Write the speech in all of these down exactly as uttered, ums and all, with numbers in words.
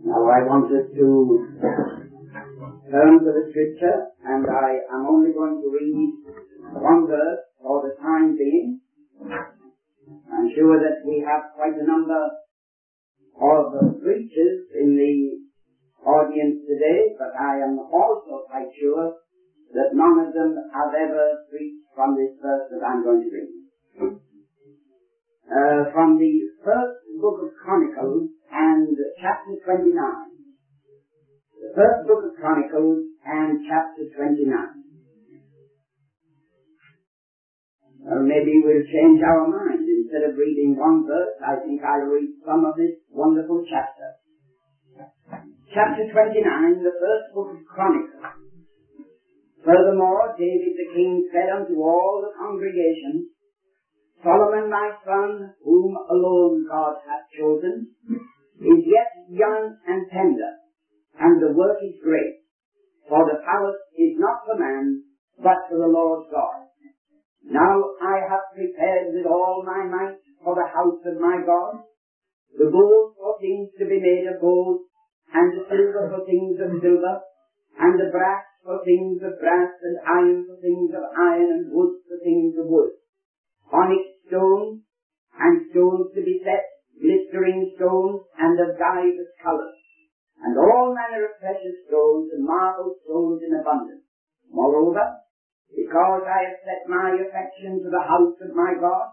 Now I wanted to turn to the scripture, and I am only going to read one verse for the time being. I'm sure that we have quite a number of preachers in the audience today, but I am also quite sure that none of them have ever preached from this verse that I'm going to read. Uh, from the first book of Chronicles and chapter twenty-nine. The first book of Chronicles and chapter twenty-nine. Well, maybe we'll change our mind. Instead of reading one verse, I think I'll read some of this wonderful chapter. Chapter twenty-nine, the first book of Chronicles. Furthermore, David the king said unto all the congregation, Solomon my son, whom alone God hath chosen, is yet young and tender, and the work is great. For the palace is not for man, but for the Lord God. Now I have prepared with all my might for the house of my God, the gold for things to be made of gold, and the silver for things of silver, and the brass for things of brass, and iron for things of iron, and wood for things of wood. Onyx stones, and stones to be set, glistering stones, and of divers colours, and all manner of precious stones, and marble stones in abundance. Moreover, because I have set my affection to the house of my God,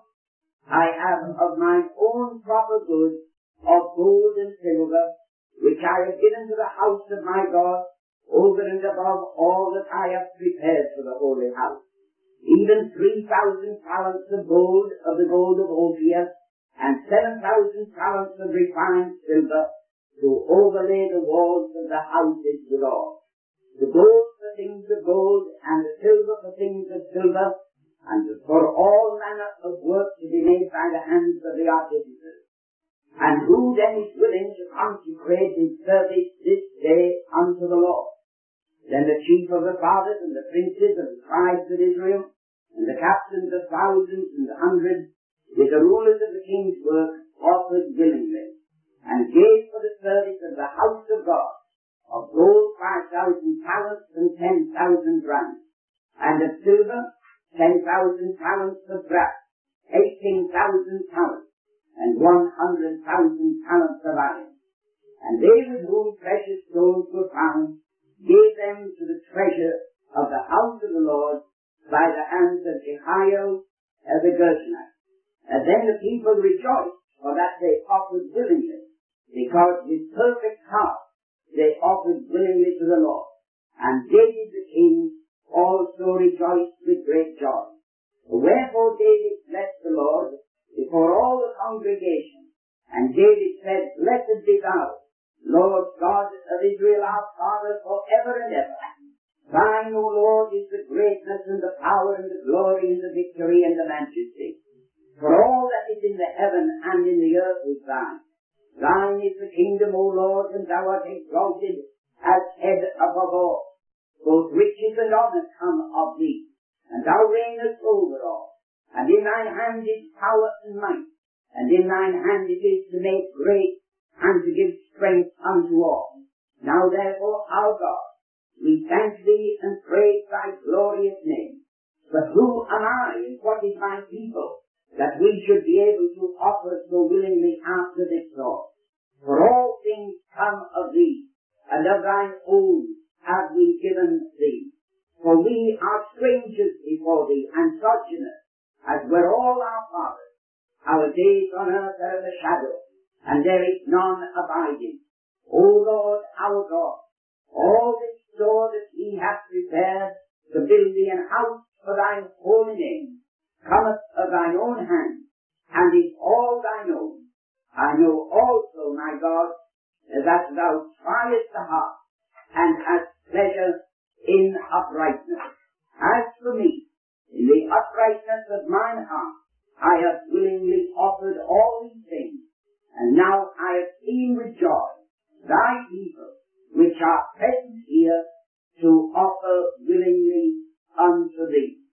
I have of mine own proper goods of gold and silver, which I have given to the house of my God, over and above all that I have prepared for the holy house. Even three thousand talents of gold, of the gold of Ophir, and seven thousand talents of refined silver, to overlay the walls of the houses withal. The gold for things of gold, and the silver for things of silver, and for all manner of work to be made by the hands of the artificers. And who then is willing to consecrate his service this day unto the Lord? Then the chief of the fathers and the princes of the tribes of Israel, and the captains of thousands and hundreds, with the rulers of the king's work, offered willingly, and gave for the service of the house of God, of gold five thousand talents and ten thousand drams, and of silver ten thousand talents of brass, eighteen thousand talents, and one hundred thousand talents of iron. And they with whom precious stones were found, gave them to the treasure of the house of the Lord by the hands of Jehiel uh, the Gershonite. And then the people rejoiced, for that they offered willingly, because with perfect heart they offered willingly to the Lord. And David the king also rejoiced with great joy. Wherefore David blessed the Lord before all the congregation. And David said, Blessed be thou, Lord God of Israel, our Father, for ever and ever. Thine, O Lord, is the greatness and the power and the glory and the victory and the majesty. For all that is in the heaven and in the earth is thine. Thine is the kingdom, O Lord, and thou art exalted as head above all. Both riches and honour come of thee, and thou reignest over all. And in thine hand is power and might, and in thine hand it is to make great and to give strength unto all. Now therefore, our God, we thank thee and praise thy glorious name. But who am I and what is my people, that we should be able to offer so willingly after this sort? For all things come of thee, and of thine own have we given thee. For we are strangers before thee, and sojourners, as were all our fathers. Our days on earth are the shadow, and there is none abiding. O Lord our God, all this store that he hath prepared to build thee an house for thine holy name cometh of thine own hand, and is all thine own. I know also, my God, that thou triest the heart, and hast pleasure in uprightness. As for me, in the uprightness of mine heart, I have willingly offered all these things, and now I have seen with joy thy people, which are present here, to offer willingly unto thee.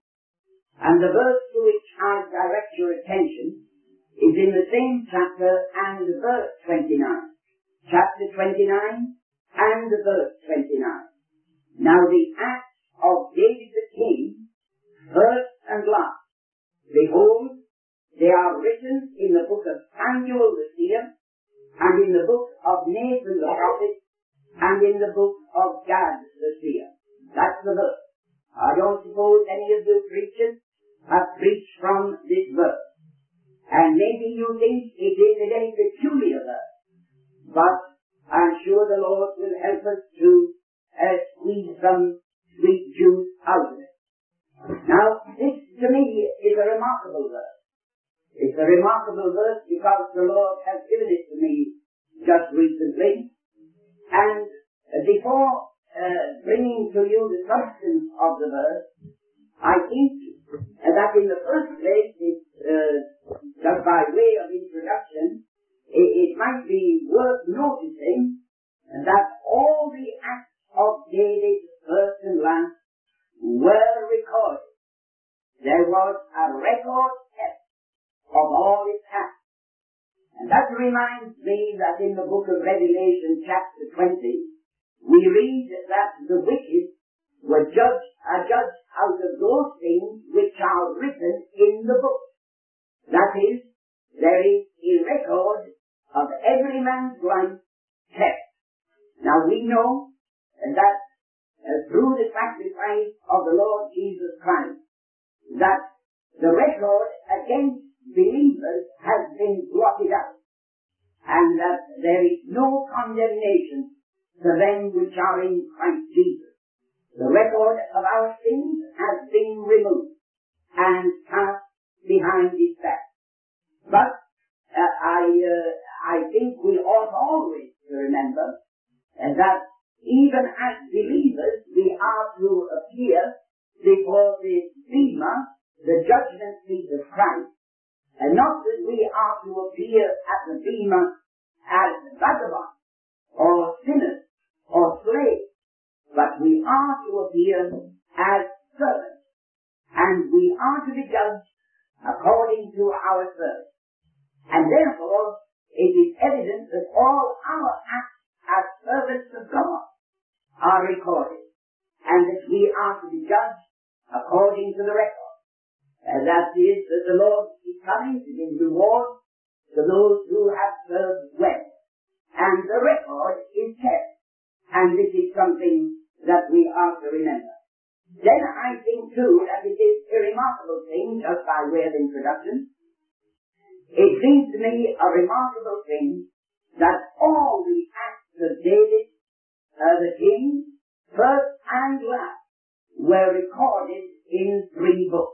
And the verse to which I direct your attention is in the same chapter and verse twenty-nine. Chapter twenty-nine and verse twenty-nine. Now the acts of David the king, first and last, behold, they are written in the book of Samuel the seer, and in the book of Nathan the prophet, and in the book of Gad the seer. That's the verse. I don't suppose any of you preachers have preached from this verse. And maybe you think it is a very peculiar verse, but I'm sure the Lord will help us to uh, squeeze some sweet juice out of it. Now, this to me is a remarkable verse. It's a remarkable verse because the Lord has given it to me just recently. And uh, before uh, bringing to you the substance of the verse, I think uh, that in the first place, it, uh, just by way of introduction, it, it might be worth noticing that all the acts of David, first and last, were recorded. There was a record kept of all his acts. And that reminds me that in the book of Revelation, chapter twenty, we read that the wicked were judged, are judged out of those things which are written in the book. That is, there is a record of every man's life kept. Now we know that uh, through the sacrifice of the Lord Jesus Christ, that the record against believers has been blotted out, and that there is no condemnation to them which are in Christ Jesus. The record of our sins has been removed and cast behind his back. But uh, I uh, I think we ought always to remember uh, that even as believers we are to appear before the Bema, the judgment seat of Christ, and not that we are to appear at the Bema as vagabonds or sinners or slaves, but we are to appear as servants, and we are to be judged according to our service. And therefore, it is evident that all our acts as servants of God are recorded, and that we are to be judged according to the record. And that is that the Lord is coming to give reward to those who have served well. And the record is kept. And this is something that we are to remember. Then I think too that it is a remarkable thing, just by way of introduction. It seems to me a remarkable thing that all the acts of David, uh, the king, first and last, were recorded in three books.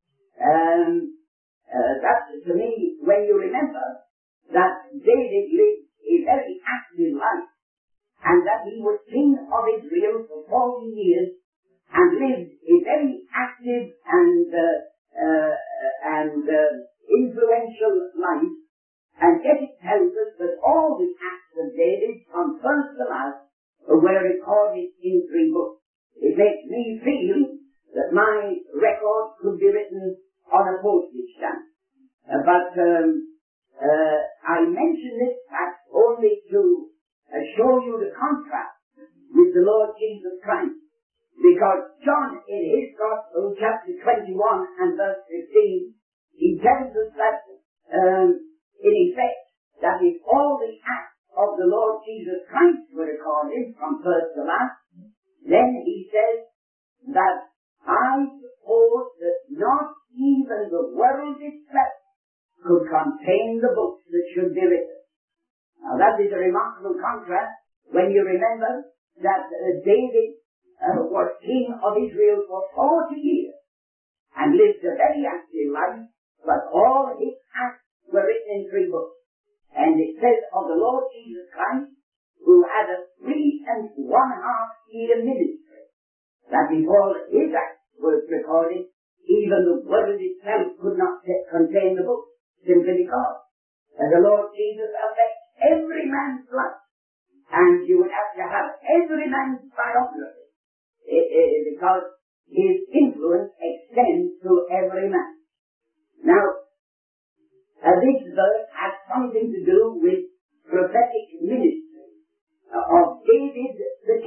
Um, uh, that to me, when you remember that David lived a very active life, and that he was king of Israel for forty years, and lived a very active and uh, uh, and uh, influential life, and yet it tells us that all the acts of David, from first to last, were recorded in three books. It makes me feel that my record could be written on a postage stamp. Uh, but um, uh, I mention this fact only to uh, show you the contrast with the Lord Jesus Christ. Because John, in his Gospel, chapter twenty-one and verse fifteen, he tells us that, um, in effect, that if all the acts of the Lord Jesus Christ were recorded from first to last, then he says that I suppose that not even the world itself could contain the books that should be written. Now that is a remarkable contrast when you remember that uh, David uh, was king of Israel for forty years and lived a very active life, but all his acts were written in three books. And it says of the Lord Jesus Christ, who had a three and one half year ministry, that before his acts were recorded, even the world itself could not contain the book, simply because uh, the Lord Jesus affects every man's life, and you would have to have every man's biography, it, it, because his influence extends to every man. Now, uh, this verse has something to do with prophetic ministry,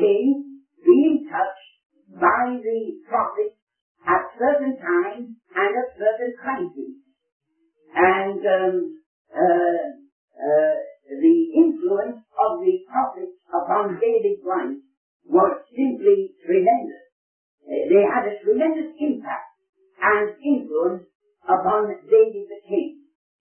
again being touched by the prophets at certain times and at certain crises. And um, uh, uh, the influence of the prophets upon David's life was simply tremendous. Uh, they had a tremendous impact and influence upon David the king.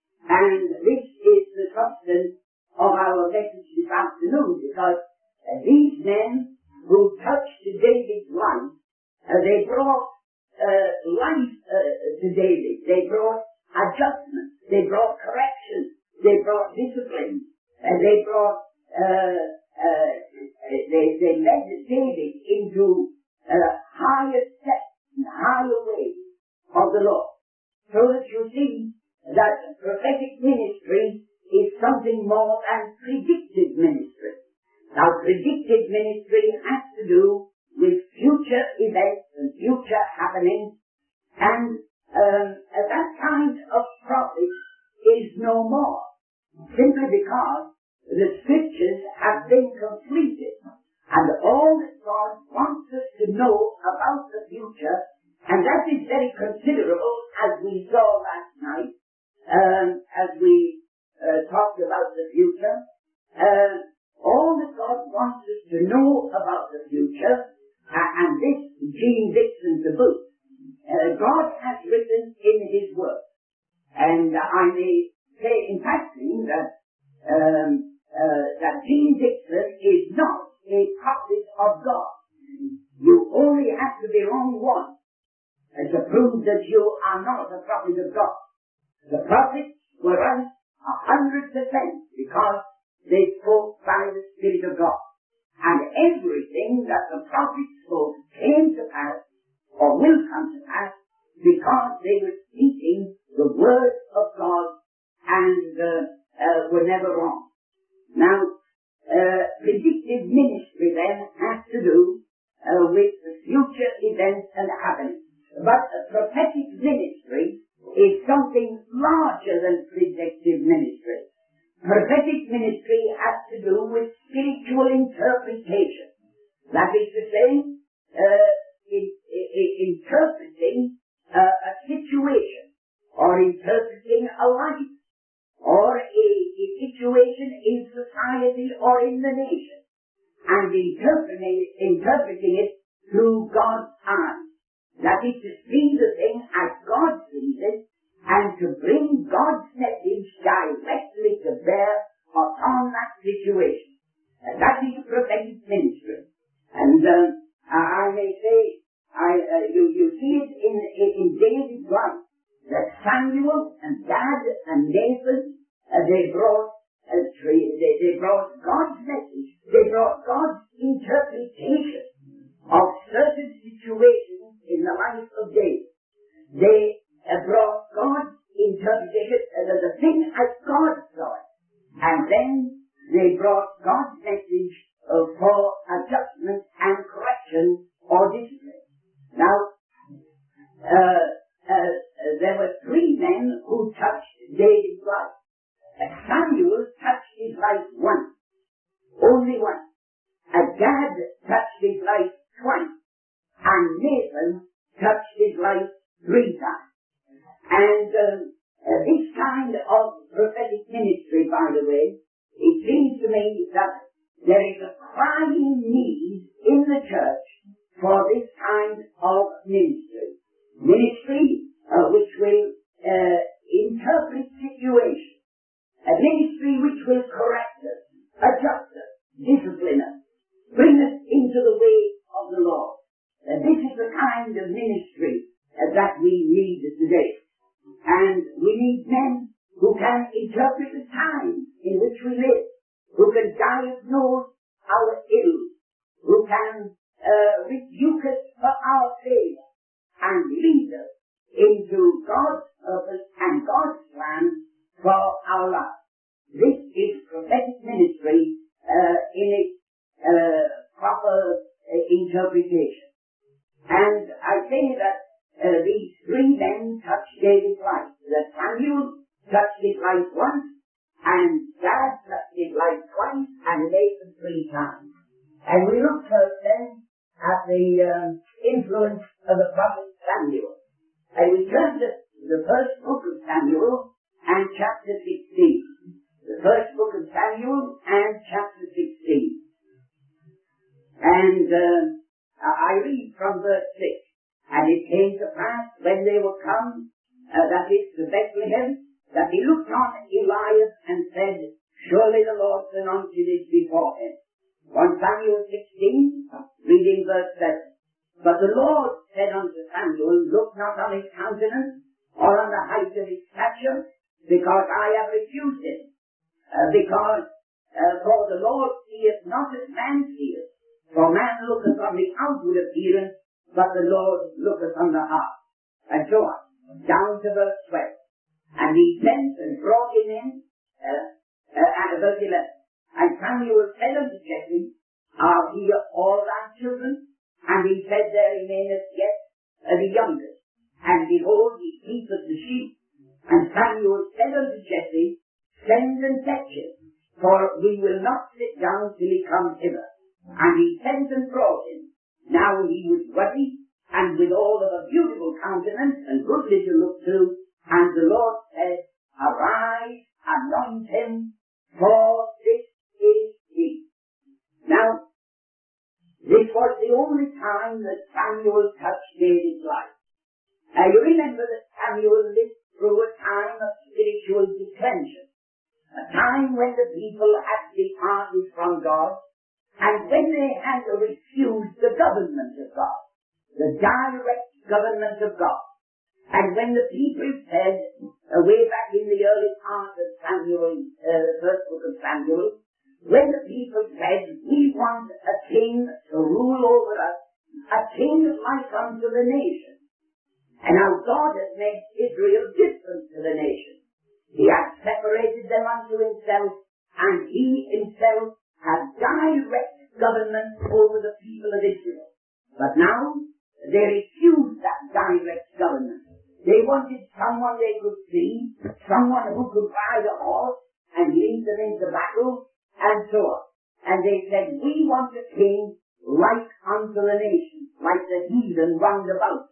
And this is the substance of our message this afternoon, because uh, these men who touched David's life, uh, they brought uh, life uh, to David. They brought adjustment. They brought correction. They brought discipline. Uh, they brought, uh, uh, they, they led David into uh, higher steps and higher ways of the Lord. So that you see that prophetic ministry is something more than predictive ministry. Now, predictive ministry has to do with future events and future happenings, and um, that kind of prophet is no more, simply because the scriptures have been completed, and all that God wants us to know about the future, and that is very considerable, as we saw last night, um, as we uh, talked about the future. Uh, all that God wants us to know about the future, uh, and this Jean Dixon to boot, uh, God has written in His Word. And uh, I may say in passing that um, uh, that Jean Dixon is not a prophet of God. You only have to be wrong once and to prove that you are not a prophet of God. The prophets were right a hundred percent because they spoke by the Spirit of God. And everything that the prophets spoke came to pass, or will come to pass, because they were speaking the word of God and uh, uh, were never wrong. Now, uh, predictive ministry then has to do uh, with the future events and happenings. But a prophetic ministry is something larger than predictive ministry. Prophetic ministry has to do with spiritual interpretation. That is to say, uh, in, in, interpreting uh, a situation, or interpreting a life, or a, a situation in society or in the nation, and interpreting, interpreting it through God's eyes. That is to see the thing as God sees it, and to bring God's message directly to bear upon that situation. And that is prophetic ministry. And uh, I may say, I, uh, you, you see it in, in David's life, that Samuel and Gad and Nathan, uh, they brought uh, they, they brought God's message, they brought God's interpretation of certain situations in the life of David. They uh, brought God's interpretation of uh, the thing as God saw it. And then they brought God's message uh, for adjustment and correction or discipline. Now, uh, uh, there were three men who touched David's life. Uh, Samuel touched his life once, only once. Uh, Gad touched his life twice, and Nathan touched his life three times. And uh, uh, this kind of prophetic ministry, by the way, it seems to me that there is a crying need in the church for this kind of ministry. Ministry uh, which will uh, interpret situations. A ministry which will correct us, adjust us, discipline us, bring us into the way of the Lord. Uh, this is the kind of ministry uh, that we need today. And we need men who can interpret the times in which we live, who can diagnose our ills, who can uh, rebuke us for our failure, and lead us into God's purpose and God's plan for our lives. This is prophetic ministry uh, in its uh, proper uh, interpretation. And I say that uh, these three men touched David's life. That Samuel touched his life once, and Gad touched his life twice, and Nathan three times. And we look first then at the uh, influence of the prophet Samuel. And we turn to the first book of Samuel and chapter sixteen. The first book of Samuel and chapter sixteen. And uh, I read from verse six. And it came to pass when they were come, uh, that is to Bethlehem, that he looked on Elias and said, surely the Lord sent unto this before him. First Samuel sixteen, reading verse seven. But the Lord said unto Samuel, look not on his countenance, or on the height of his stature, because I have refused him. Uh, because, uh, for the Lord seeth not as man seeth, for man looketh on the outward appearance, but the Lord looketh on the heart. And so on, down to verse twelve. And he sent and brought him in, uh, uh, at verse eleven. And Samuel said unto Jesse, are here all thy children? And he said, there remaineth yet uh, the youngest. And behold, he keepeth the sheep. And Samuel said unto Jesse, send and fetch him, for we will not sit down till he come hither. And he sent and brought him. Now he was ruddy, and with all of a beautiful countenance, and goodly to look to. And the Lord said, arise, anoint him, for this is he. Now, this was the only time that Samuel touched David's life. Now you remember that Samuel lived through a time of spiritual declension, a time when the people had departed from God, and when they had refused the government of God, the direct government of God. And when the people said, uh, way back in the early part of Samuel, uh, the first book of Samuel, when the people said, we want a king to rule over us, a king like unto the nation. And now God has made Israel different to the nation. He has separated them unto himself, and he himself has direct government over the people of Israel. But now, they refused that direct government. They wanted someone they could see, someone who could ride a horse and lead them into battle, and so on. And they said, we want a king like unto the nation, like the heathen round about.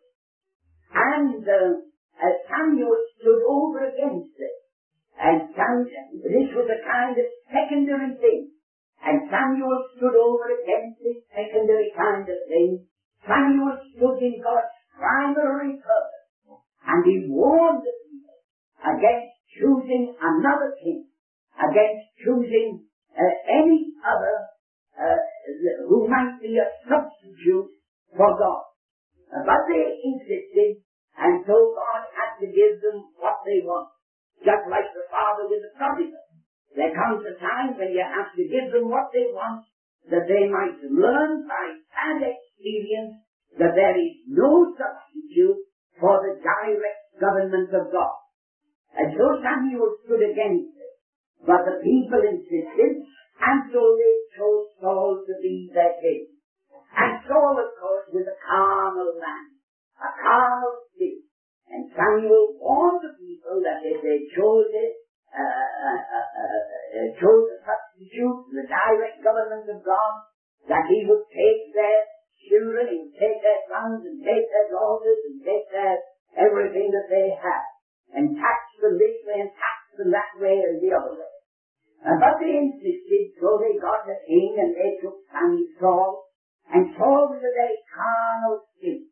And uh, uh, Samuel stood over against it. And Samuel, this was a kind of secondary thing. And Samuel stood over against this secondary kind of thing. Samuel stood in God's primary purpose. And he warned the people against choosing another king, against choosing uh, any other uh, who might be a substitute for God. Uh, but they insisted, and so God had to give them what they want. Just like the father with the prodigal. There comes a time when you have to give them what they want, that they might learn by sad experience that there is no substitute for the direct government of God. And so Samuel stood against it. But the people insisted, and so they chose Saul to be their king. And Saul, of course, was a carnal man, a carnal spirit. And Samuel warned the people that if they chose it, uh, uh, uh, uh, chose a substitute, the direct government of God, that he would take their children, he would take their sons, and take their daughters, and take their everything that they had, and tax them this way, and tax them that way, and the other way. Uh, but they insisted, so they got a king, and they took Saul, and Saul was a very carnal spirit.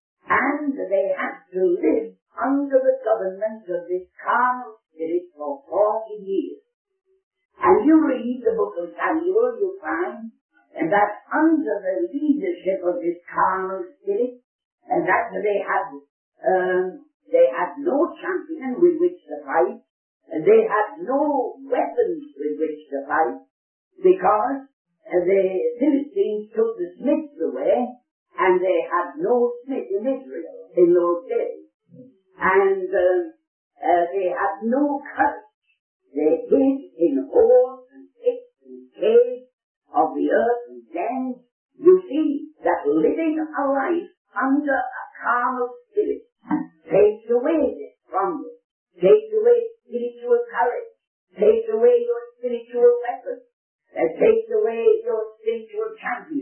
And they had to live under the government of this carnal spirit for forty years. And you read the book of Samuel, you find that under the leadership of this carnal spirit, and that they had, um, they had no champion with which to fight, and they had no weapons with which to fight, because uh, the Philistines took the smiths away, and they had no smith in Israel in those days. And uh, uh, they had no courage. They hid in holes and pits and caves of the earth and dens. You see that living a life under a carnal spirit takes away this from you, takes away spiritual courage, takes away your spiritual weapons, it takes away your spiritual champion.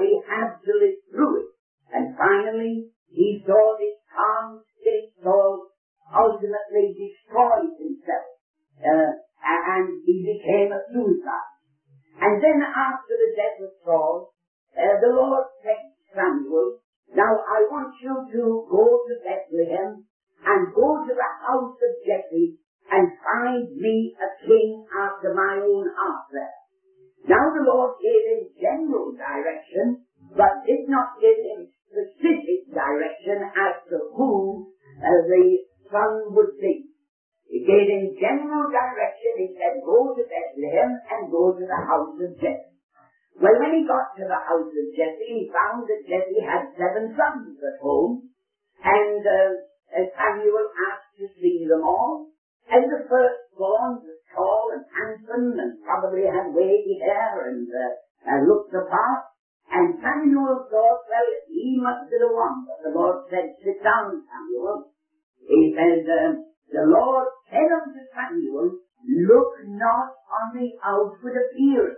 he had to live through it. And finally, he saw this calm spirit soul ultimately destroyed himself. Uh, and he became a suicide. And then after the death of Saul, uh, the Lord said to Samuel, now I want you to go to Bethlehem and go to the house of Jesse and find me a king after my own heart there. Now the Lord gave him general direction, but did not give him specific direction as to who uh, the son would be. He gave him general direction. He said, go to Bethlehem and go to the house of Jesse. Well, when he got to the house of Jesse, he found that Jesse had seven sons at home, and uh, Samuel asked to see them all. And the firstborn was tall and handsome and probably had wavy hair and uh, uh, looked the part. And Samuel thought, well, he must be the one. But the Lord said, sit down, Samuel. He said, uh, the Lord said unto Samuel, look not on the outward appearance,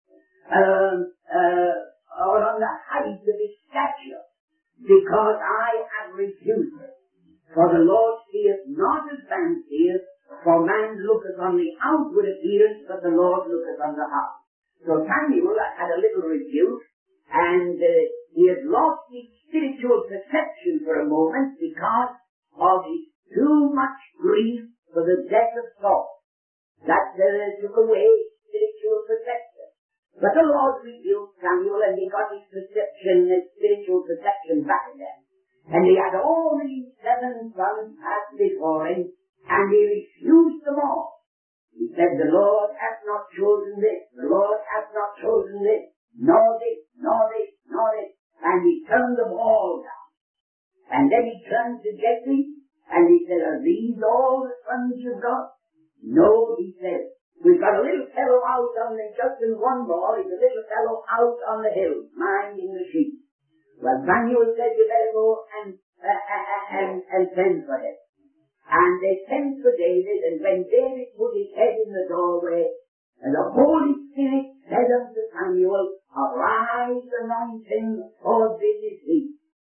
uh, uh, or on the height of his stature, because I have refused it. For the Lord seeth not as man seeth, for man looketh on the outward appearance, but the Lord looketh on the heart. So Samuel had a little rebuke, and uh, he had lost his spiritual perception for a moment because of his too much grief for the death of Saul. That uh, took away his spiritual perception. But the Lord rebuked Samuel, and he got his perception, his spiritual perception back again. And he had all these seven sons pass before him, and he refused them all. He said, the Lord hath not chosen this, the Lord hath not chosen this, nor this, nor this, nor this. And he turned them all down. And then he turned to Jesse, and he said, are these all the sons you've got? No, he said, we've got a little fellow out on the, just in one ball, he's a little fellow out on the hill, minding the sheep. Well, Samuel said, you better go and, uh, uh, and, and send for him. And they sent for David, and when David put his head in the doorway, and the Holy Spirit said unto Samuel, arise, anoint him, for this is he.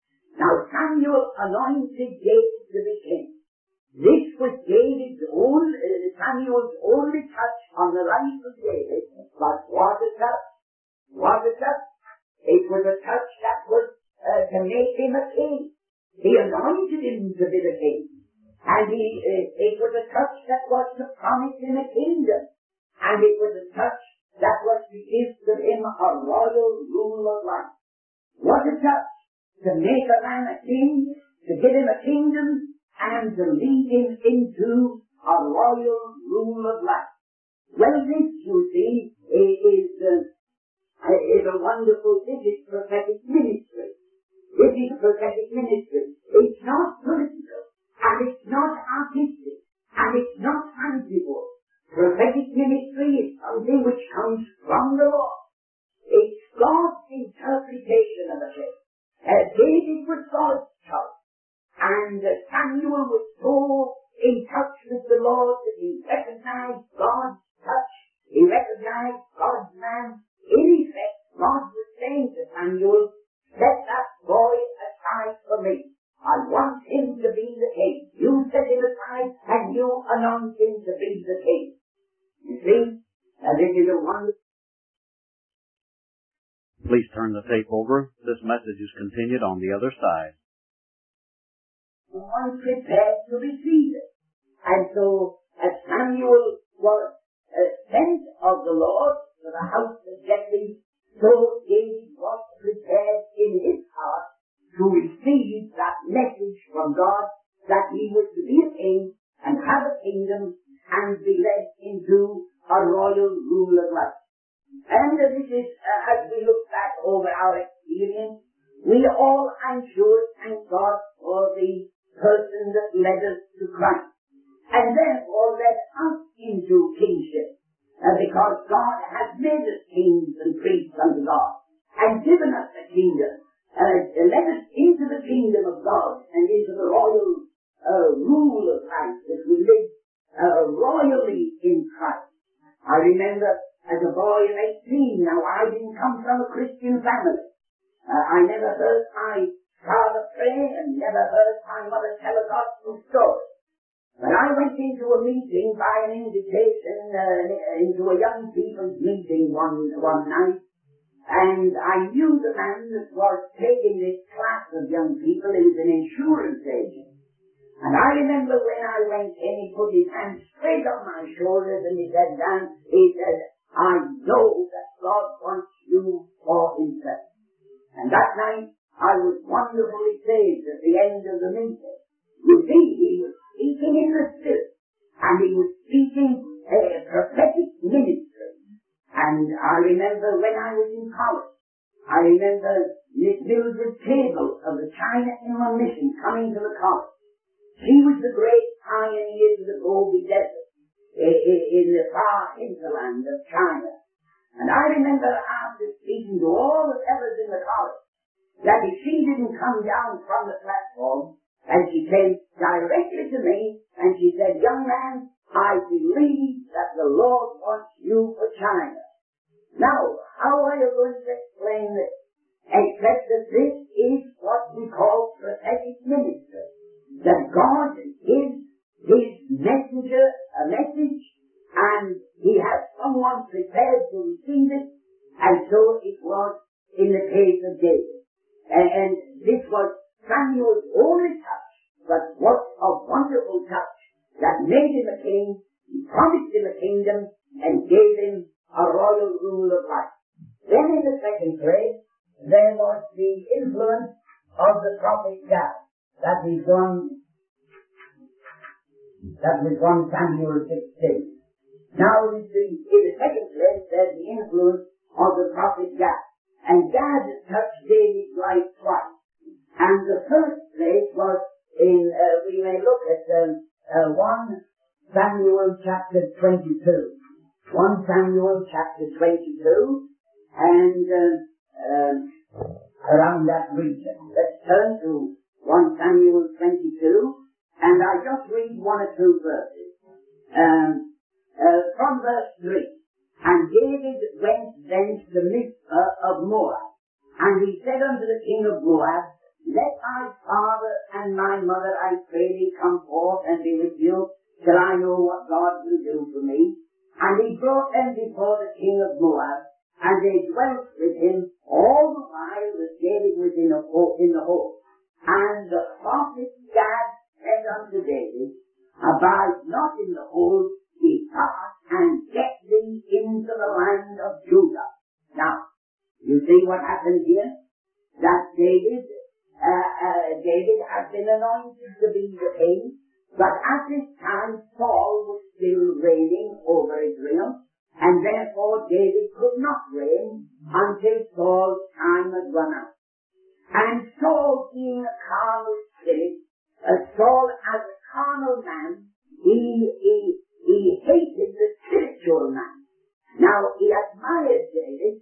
Now Samuel anointed David to be king. This was David's own, uh, Samuel's only touch on the life of David, but what a touch, what a touch. It was a touch that was uh, to make him a king. He anointed him to be the king. And he, uh, it was a touch that was to promise him a kingdom. And it was a touch that was to give to him a royal rule of life. What a touch! To make a man a king, to give him a kingdom, and to lead him into a royal rule of life. Well, this, you see, is, uh, is a wonderful, this is prophetic ministry. This is prophetic ministry. It's not political, and it's not artistic, and it's not fanciful. Prophetic ministry is something which comes from the Lord. It's God's interpretation of a thing. Uh, David was God's child, and uh, Samuel was so in touch with the Lord that he recognized God's touch. He recognized God's man. In effect, God was saying to Samuel, set that boy aside for me. I want him to be the king. You set him aside, and you anoint him to be the king. You see, uh, this is a wonderful. Please turn the tape over. This message is continued on the other side. One prepared to receive it. And so, as Samuel was uh, sent of the Lord to the house of Jesse, so David was prepared in his heart to receive that message from God that he was to be a king and have a kingdom and be led into a royal rule of life. And this is, uh, as we look back over our experience, we all, I'm sure, thank God for the person that led us to Christ, and therefore led us into kingship, uh, because God has made us kings and priests unto God, and given us a kingdom, uh, led us into the kingdom of God, and into the royal uh, rule of life, that we live uh, royally in Christ. I remember as a boy of eighteen, now I didn't come from a Christian family. Uh, I never heard my father pray and never heard my mother tell a gospel story. But I went into a meeting by an invitation, uh, into a young people's meeting one, one night, and I knew the man that was taking this class of young people. He was an insurance agent. And I remember when I went in, he put his hand straight on my shoulders and he said, Dan, he said, I know that God wants you for himself. And that night, I was wonderfully saved at the end of the meeting. You see, he was speaking in the Spirit, and he was speaking a prophetic ministry. And I remember when I was in college, I remember Miss Mildred Cable of the China Inland Mission coming to the college. She was the great pioneer to the Gobi Desert in the far hinterland of China. And I remember after speaking to all the fellows in the college, that if she didn't come down from the platform, and she came directly to me, and she said, young man, I believe that the Lord wants you for China. Now, how are you going to explain this? Except that this is what we call prophetic ministry. That God gives his messenger a message, and he has someone prepared to receive it, and so it was in the case of David. And, and this was Samuel's only touch, but what a wonderful touch that made him a king, promised him a kingdom, and gave him a royal rule of life. Then in the second place, there was the influence of the prophet Gad. That is one, that was one Samuel sixteen. Now in the, in the second place, there's the influence of the prophet Gad. And Gad touched David's life twice. And the first place was in, uh, we may look at um, uh, First Samuel chapter twenty-two. First Samuel chapter twenty-two, and uh, um, around that region. Let's turn to First Samuel twenty-two, and I just read one or two verses. Um, uh, from verse three. And David went thence to Mizpah of Moab, and he said unto the king of Moab, let my father and my mother, I pray thee, come forth and be with you, till I know what God will do for me. And he brought them before the king of Moab, and they dwelt with him all the while that David was in, a ho- in the hole. And the prophet Gad said unto David, abide not in the hole, depart and get thee into the land of Judah. Now, you see what happened here? That David, uh, uh, David had been anointed to be the king, but at this time Saul was still reigning over Israel, and therefore David could not reign until Saul's time had run out. And Saul, being a carnal spirit, uh, Saul as a carnal man, he, he He hated the spiritual man. Now, he admired David,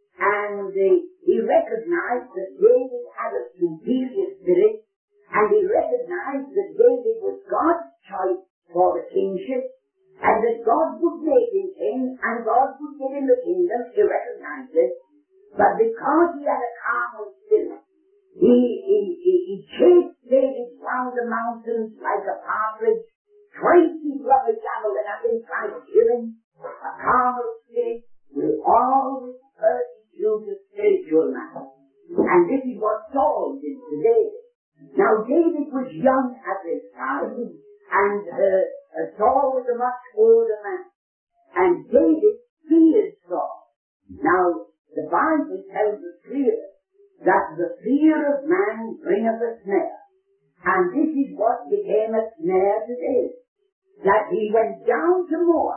and uh, he recognized that David had a superior spirit, and he recognized that David was God's choice for the kingship, and that God would make him king, and God would give him the kingdom. He recognized it. But because he had a carnal spirit, he, he, he, he chased David round the mountains like a partridge. Twenty brother camel and I've been trying to kill him. A carnal spirit will always persecute a spiritual man. And this is what Saul did to David. Now David was young at this time, and uh, uh, Saul was a much older man. And David feared Saul. Now the Bible tells us clearly that the fear of man bringeth a snare. And this is what became a snare to David. That he went down to Moab,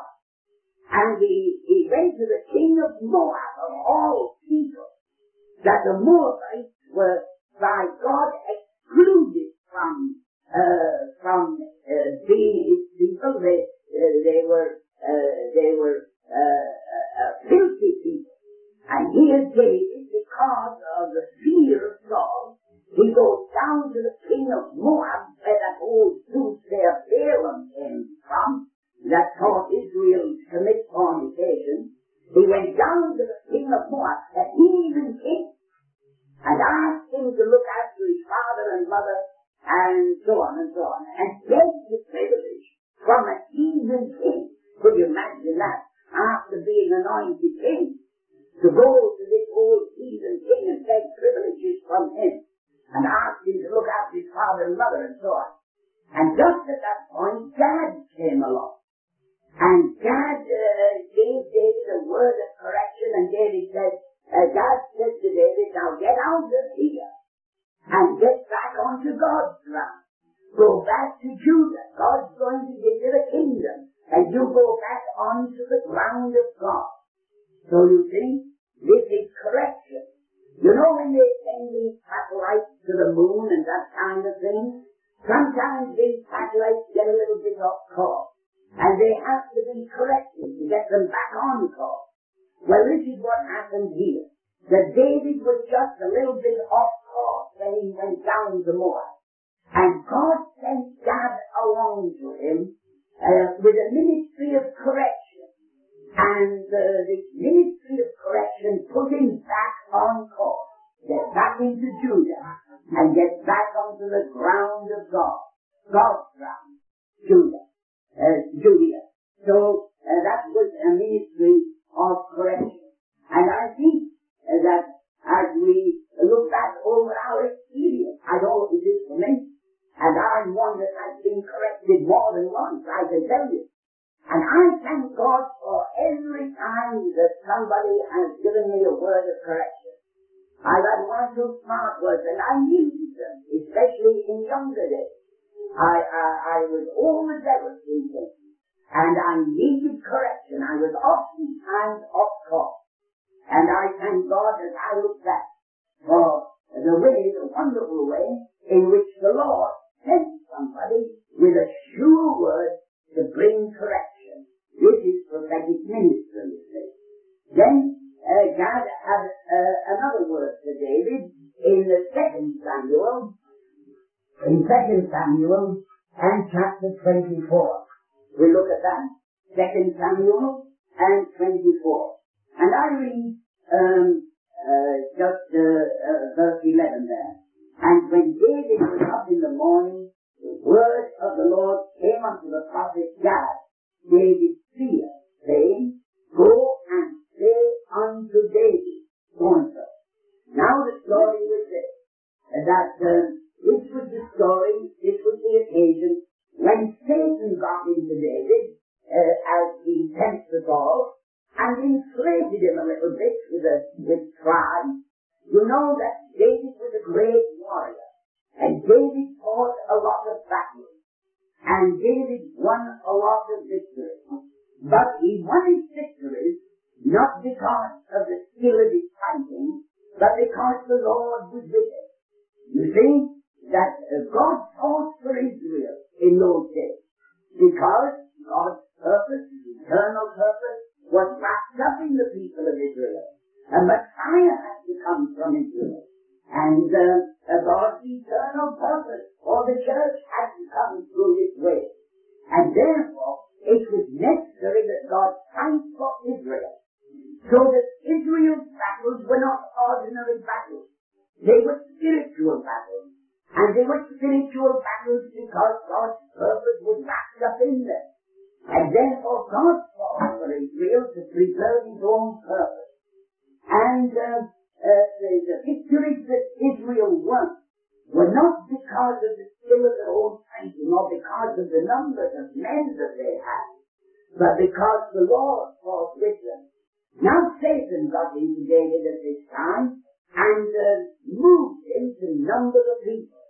and he, he went to the king of Moab, of all people, that the Moabites were by God excluded from, uh, from, uh, being his people. They, uh, they were, uh, they were, uh, uh, filthy people. And here David, because of the fear of Saul, he goes down to the king of Moab, where that old soothsayer Balaam came from, that taught Israel to commit fornication. He went down to the king of Moab, that he even came. and asked him to look after his father and mother, and so on and so on, and gave the privilege from a heathen king. Could you imagine that? After being anointed king, to go to this old heathen king and take privileges from him, and ask him to look after his father and mother and so on. And just at that point, Gad came along. And Gad uh, gave David a word of correction, and David said, uh, Gad said to David, now get out of here and get back onto God's ground. Go back to Judah. God's going to give you the kingdom, and you go back onto the ground of God. So you see, this is correction. You know when they send these satellites to the moon and that kind of thing, sometimes these satellites get a little bit off course, and they have to be corrected to get them back on course. Well, this is what happened here. That David was just a little bit off course when he went down to Moab. And God sent Gad along to him uh, with a ministry of correction. And uh, this ministry of correction put him back on course. Get back into Judah and get back onto the ground of God. God's ground. Judah. Uh, Judah. So uh, that was a ministry of correction. And I think uh, that as we look back over our experience, I know it is for me, and I'm one that has been corrected more than once, I can tell you. And I thank God for every time that somebody has given me a word of correction. I've had one or two smart words, and I needed them, especially in younger days. I, I, I was overzealous in things, and I needed correction. I was oftentimes off course. And I thank God as I look back for the way, the wonderful way, in which the Lord sent somebody with a sure word to bring correction. This is prophetic ministry, you see. Then uh, God had uh, another word to David in the second Samuel, in second Samuel and chapter twenty-four. We look at that, second Samuel and twenty-four. And I read um, uh, just uh, uh, verse eleven there. And when David was up in the morning, the word of the Lord came unto the prophet Gad, David's seer, saying, Go and say unto David, so and so. Now the story was this, that uh, this was the story, this was the occasion, when Satan got into David, uh, as he tempted all, and inflated him a little bit with, a, with pride. You know that David was a great warrior, and David fought a lot of battles, and David won a lot of victories. But he won his victories not because of the skill of his fighting, but because the Lord was with him. You see that uh, God fought for Israel in those days, because God's purpose, his eternal purpose, was wrapped up in the people of Israel. A Messiah had to come from Israel. And uh, God's eternal purpose for the church had to come through this way. And therefore, it was necessary that God fight for Israel. So that Israel's battles were not ordinary battles. They were spiritual battles. And they were spiritual battles because God's purpose was wrapped up in them. And therefore God fought for Israel to preserve his own purpose. And uh, uh, the, the victories that Israel won were not because of the skill of their own fighting or because of the numbers of men that they had, but because the Lord fought with them. Now Satan got into David at this time and uh, moved him to number the people.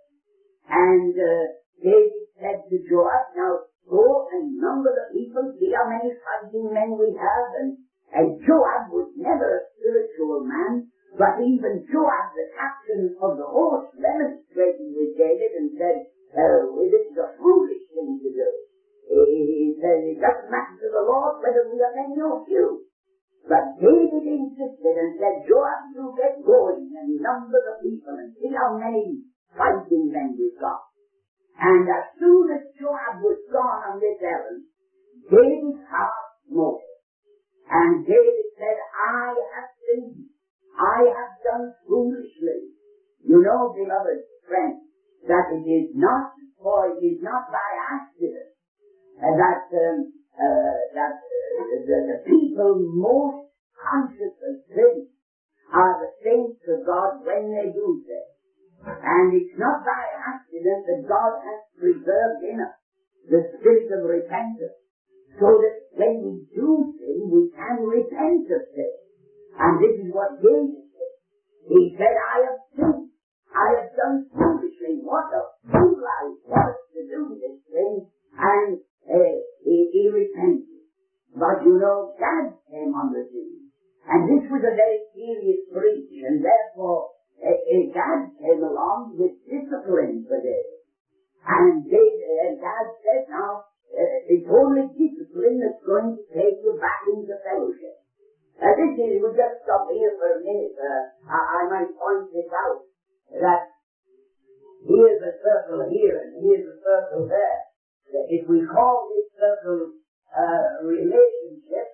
And uh, David said to Joab, now go and number the people, see how many fighting men we have. And, and Joab was never a spiritual man, but even Joab, the captain of the horse, remonstrated with David and said, uh, this is a foolish thing to do. He, he said, it doesn't matter to the Lord whether we are many or few. But David insisted and said, Joab, you get going and number the people and see how many fighting men we've got. And as soon as Joab was gone on this errand, David's heart smote. And David said, I have sinned. I have done foolishly. You know, beloved friends, that it is not for, it is not by accident uh, that, um, uh, that uh, the, the people most conscious of sin are the saints of God when they do sin. And it's not by accident that God has preserved in us the spirit of repentance, so that when we do sin, we can repent of sin. And this is what David said. He said, I have sinned. I have done foolishly. What a fool I was to do this thing. And uh, he, he repented. But you know, Gad came on the scene. And this was a very serious breach. And therefore, uh, uh, Gad came along with discipline for David. And David, uh, Gad said, now, uh, it's only discipline that's going to take you back into fellowship. Uh, this is, we'll just stop here for a minute. Uh, I, I might point this out, that here's a circle here and here's a circle there. If we call this circle uh, relationship,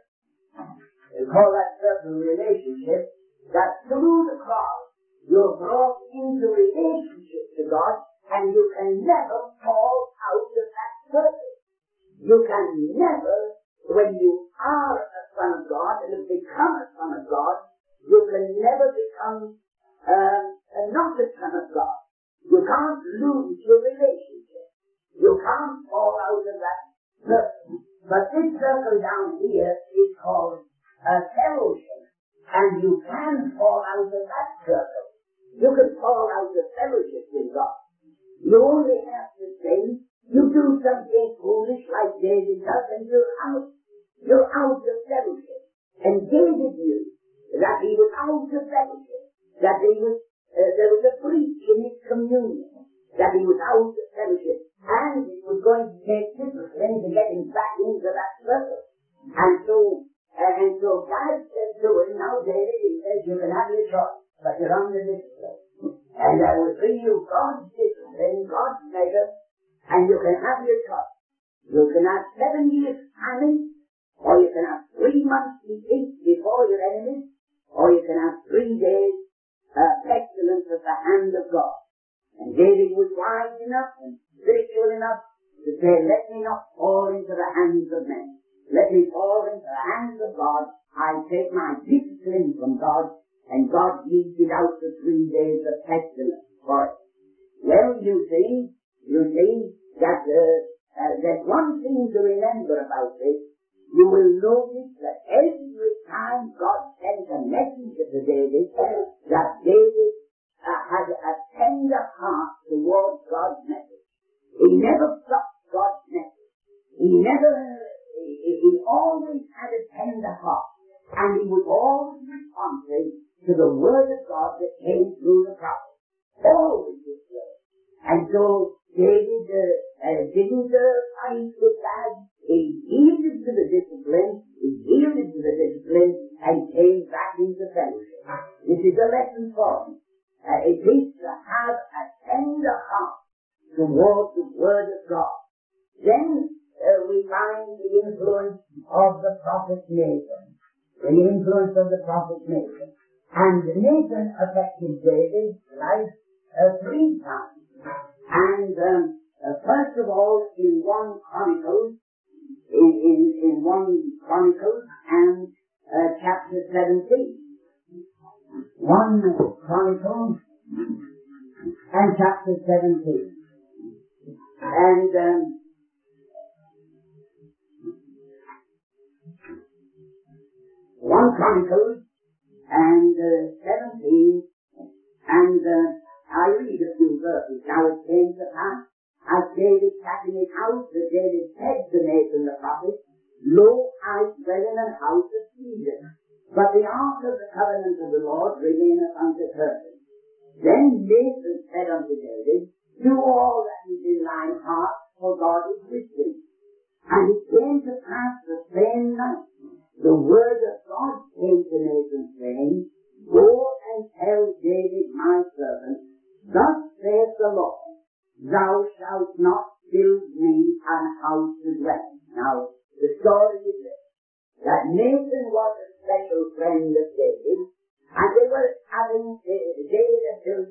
we call that circle relationship, that through the cross you're brought into relationship to God, and you can never fall out of that circle. You can never, when you are a son of God and have become a son of God, you can never become uh, not a son of God. You can't lose your relationship. You can't fall out of that circle. But this circle down here is called a fellowship, and you can fall out of that circle. You can fall out of fellowship with God. You only have to sin. You do something foolish like David does, and you're out. You're out of fellowship. And David knew that he was out of fellowship, that he was, uh, there was a breach in his communion, that he was out of fellowship, and it was going to take discipline to get him back into that circle. And so, uh, and so God said to him, now David, he says, you can have your choice, but you're under discipline. And I will bring you God's discipline, God's measure, and you can have your choice. You can have seven years famine, or you can have three months to eat before your enemies, or you can have three days uh, pestilence at the hand of God. And David was wise enough and spiritual enough to say, let me not fall into the hands of men. Let me fall into the hands of God. I take my discipline from God, and God leads it out for three days of pestilence for it. Well, you see, you see that uh, uh, there's one thing to remember about this. You will notice that every time God sent a messenger to David, that David uh, had a tender heart towards God's message. He never stopped God's message. He never, he, he always had a tender heart. And he was always responsive to the word of God that came through the prophet. Always this way. And so David uh, uh, didn't uh, fight with that. He yielded to the discipline, he yielded to the discipline, and came back into fellowship. This is a lesson for him. Uh, it is to have a tender heart towards the Word of God. Then uh, we find the influence of the prophet Nathan. The influence of the prophet Nathan. And Nathan affected David's life uh, three times. And um, uh, first of all, in one Chronicles, in, in, in one Chronicles and uh, chapter seventeen. One Chronicles and chapter seventeen. And um, one Chronicles and uh, seventeen, and uh, I read a few verses. Now it came to pass, as David sat in his house, that David said to Nathan the prophet, Lo, I dwell in an house of cedar, but the ark of the covenant of the Lord remaineth unto curtain. Then Nathan said unto David, Do all that is in thine heart, for God is with thee. And it came to pass the same night, the word of God came to Nathan, saying, Go and tell David my servant, Thus saith the Lord, Thou shalt not build me an house to dwell. Now, the story is this, that Nathan was a special friend of David, and they were having, uh, David had built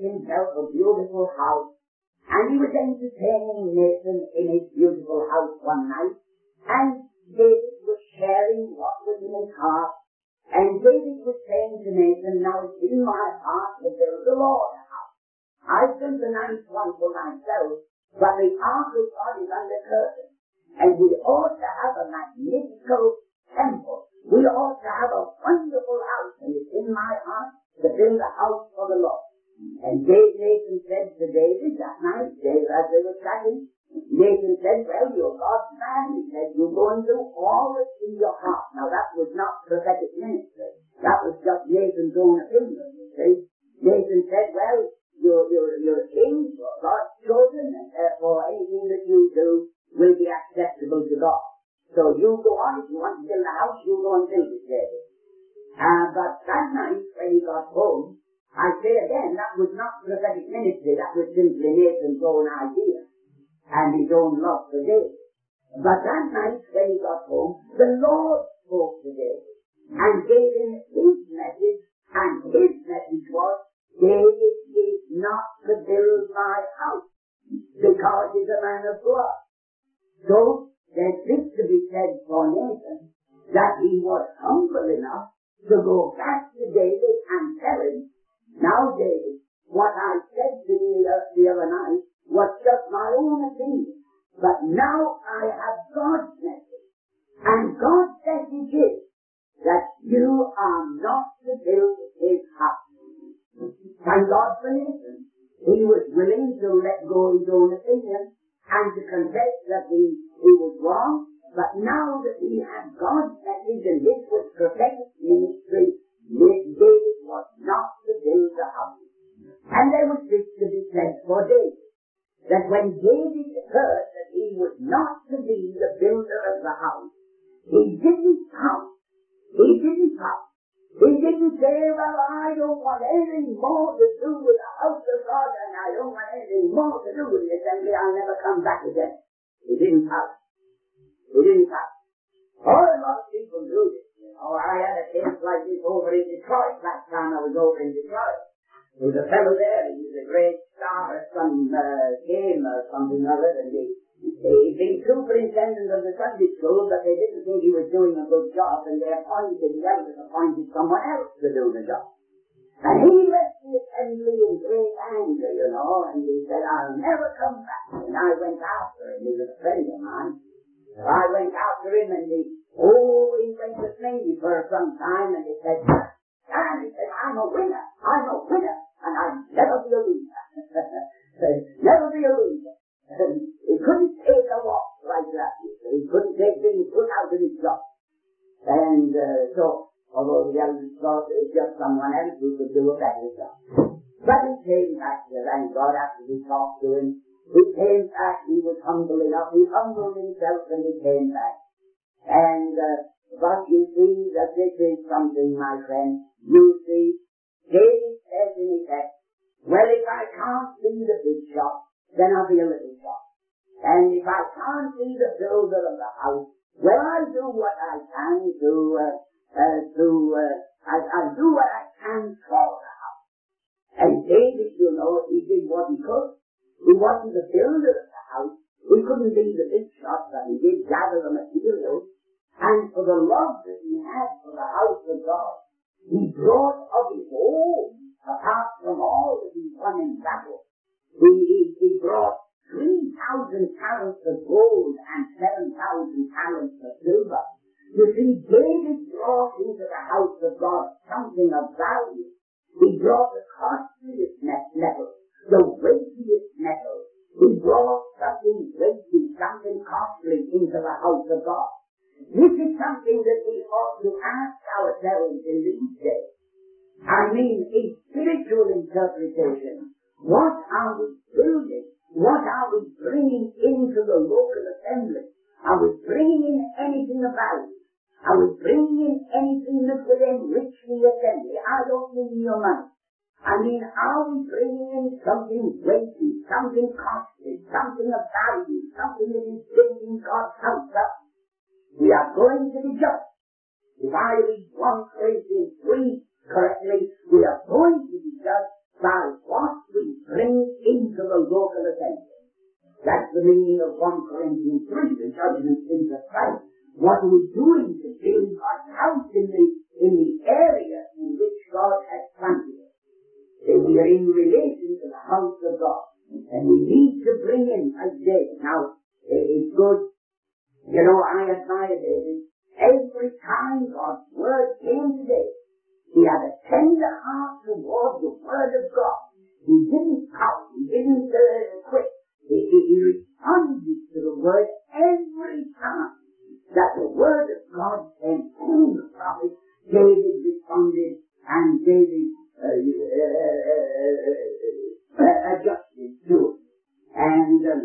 himself a beautiful house, and he was entertaining Nathan in his beautiful house one night, and David was sharing what was in his heart, and David was saying to Nathan, now it's in my heart to build the Lord a house. I've built a nice one for myself, but the ark of God is under curtain, and we ought to have a magnificent temple. We ought to have a wonderful house, and it's in my heart to build a house for the Lord. And Nathan said to David that night, David, as they were chatting, Nathan said, well, you're God's man. He said, you go and do all that's in your heart. Now, that was not prophetic ministry. That was just Nathan's own opinion, you see. Nathan said, well, you're, you're, you're a king, you're God's chosen, and therefore anything that you do will be acceptable to God. So you go on, if you want to build a house, you go and build it, David. Uh, but that night, when he got home, I say again, that was not prophetic ministry, that was simply Nathan's own idea, and his own love for David. But that night, when he got home, the Lord spoke to David, and gave him his message, and his message was, David is not to build my house, because he's a man of blood. So, there's this to be said for Nathan, that he was humble enough to go back to David and tell him, now David, what I said to you the other night was just my own opinion, but now I have God's message, and God's message is that you are not to build his house. Thank God for Nathan. He was willing to let go his own opinion and to confess that he, he was wrong, but now that he had God's message and this was prophetic ministry, David was not to build the house. And there was this to be said for David, that when David heard that he was not to be the builder of the house, he didn't pout. He didn't pout. He didn't say, well, I don't want anything more to do with the house of God, and I don't want anything more to do with the assembly. I'll never come back again. He didn't pout. He didn't pout. Oh, a lot of people do this. Oh, I had a case like this over in Detroit last time I was over in Detroit. There was a fellow there. He was a great star at some uh, game or something or other, and he He'd been superintendent of the Sunday school, but they didn't think he was doing a good job, and they appointed, the elders appointed someone else to do the job. And he left the assembly in great anger, you know, and he said, I'll never come back. And I went after him. He was a friend of mine. So I went after him, and he, oh, he went with me for some time, and he said, and he said, I'm a winner. I'm a winner, and I'll never be a loser. Never be a loser. And he couldn't take a walk like that, you see. He couldn't take things put out of his job. And uh, so, although the elders thought it was just someone else who could do a better job. But he came back to thank God after we talked to him. He came back, he was humble enough, he humbled himself and he came back. And, uh, but you see that this is something, my friend. You see, David says in effect, well, if I can't be the big shot, then I'll be a little shot. And if I can't be the builder of the house, well, I'll do what I can to, uh, uh, to, uh, I, I'll do what I can for the house. And David, you know, he did what he could. He wasn't the builder of the house. He couldn't be the big shot, but he did gather the materials. And for the love that he had for the house of God, he brought of his own, apart from all that he won in battle. He, he, he brought three thousand talents of gold and seven thousand talents of silver. You see, David brought into the house of God something of value. He brought the costliest metal, the weightiest metal. He brought something weighty, something costly into the house of God. This is something that we ought to ask ourselves in these days. I mean, in spiritual interpretation. What are we building? What are we bringing into the local assembly? Are we bringing in anything of value? Are we bringing in anything that will enrich the assembly? I don't mean your money. I mean, are we bringing in something weighty, something costly, something of value, something that is building God's house up? We are going to be just. If I read First Corinthians three correctly, we are going to be just by what we bring into the local assembly. That's the meaning of First Corinthians three, the judgment seat of Christ. What are we doing to build God's house in the, in the area in which God has planted it? We are in relation to the house of God. And we need to bring in, as David. Now, it's good. You know, I admire David. Every time God's word came to David, he had a tender heart toward the word of God. He didn't pout. He didn't uh, quit. He, he, he responded to the word every time that the word of God came through the prophet. David responded, and David uh, uh, uh, adjusted to it. And um,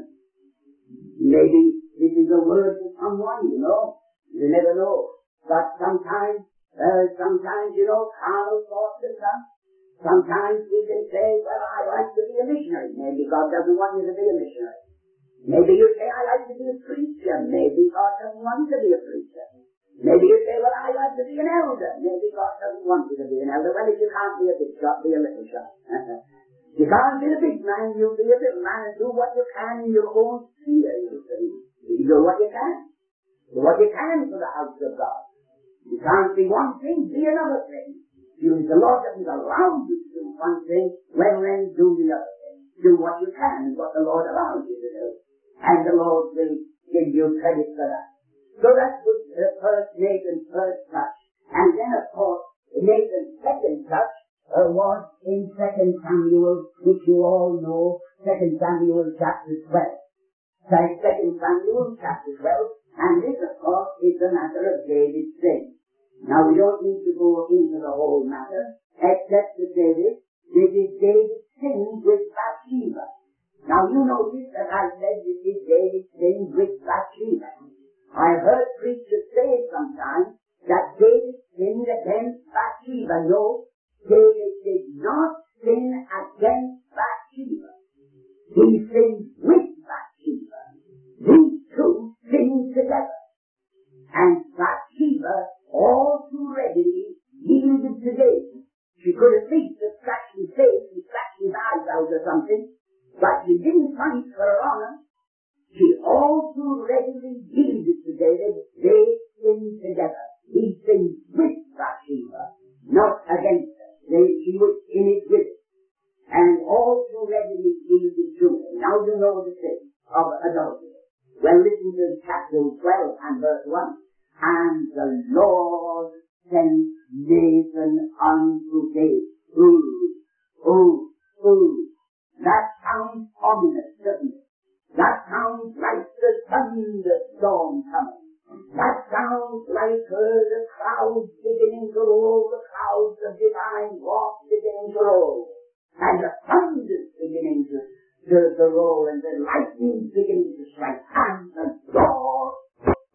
maybe this is a word to someone, you know. You never know. But sometimes, uh, sometimes, you know, carnal thoughts and stuff. Sometimes we can say, well, I like to be a missionary. Maybe God doesn't want you to be a missionary. Maybe you say, I like to be a preacher. Maybe God doesn't want you to be a preacher. Maybe you say, well, I like to be an elder. Maybe God doesn't want you to be an elder. Well, if you can't be a big shot, be a little shot. You can't be a big man, you be a little man and do what you can in your own sphere, you see. You do what you can. Do what you can for the house of God. You can't be one thing, be another thing. If the Lord doesn't allow you to do one thing, well then do the other thing. Do what you can, what the Lord allows you to do. And the Lord will give you credit for that. So that was uh, first Nathan's first touch. And then of course, Nathan's second touch uh, was in Second Samuel, which you all know, Second Samuel chapter twelve. Second Samuel chapter twelve, and this of course is the matter of David's sin. Now we don't need to go into the whole matter, except to say this, this is David's sin with Bathsheba. Now you notice that I said this is David's sin with Bathsheba. I've heard preachers say sometimes that David sinned against Bathsheba. No, David did not sin against Bathsheba. He sinned with Bathsheba. These two sinned together. And Bathsheba all too readily yielded to David. She could at least have scratched his face and scratched his eyes out or something, but she didn't fight for her honor. She all too readily yielded to David. They sinned together. He sinned with Bathsheba, not against her. They, she was in it with it. And all too readily yielded to her. Now you know the sin of adultery. Well, listen to chapter twelve and verse one. And the Lord sent Nathan unto David. Ooh, ooh, ooh. That sounds ominous, doesn't it? That sounds like the thunderstorm coming. That sounds like uh, the clouds beginning to roll, the clouds of divine wrath beginning to roll, and the thunders beginning to, to, to roll, and the lightning beginning to strike, and the Lord